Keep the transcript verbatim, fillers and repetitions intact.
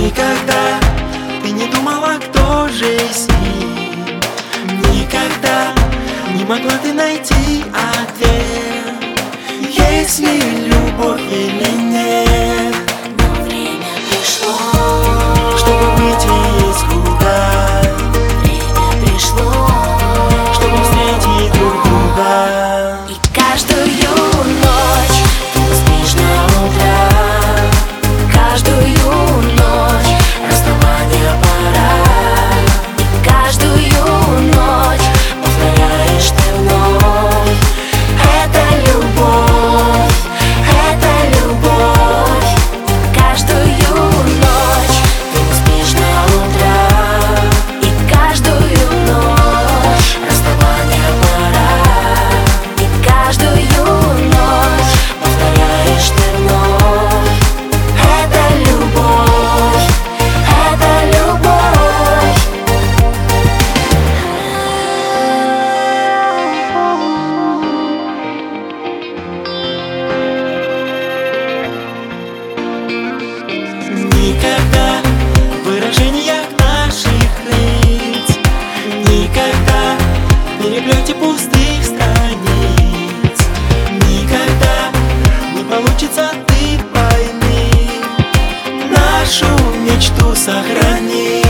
Никогда ты не думала, кто же с ним. Никогда не могла ты найти ответ, есть ли любовь или нет. Но время пришло, чтобы выйти из круга. время пришло, чтобы встретить друг друга. и каждую ночь ты спишь на утро, каждую ночь расставание пора, и каждую ночь повторяешь ты вновь. Это любовь, это любовь. Каждую ночь ты спишь на утро, и каждую ночь расставание пора, и каждую ночь повторяешь ты вновь. Это любовь, это любовь. Никогда в выражениях наших лиц, никогда в переплете пустых страниц, никогда не получится, ты пойми, нашу мечту сохрани.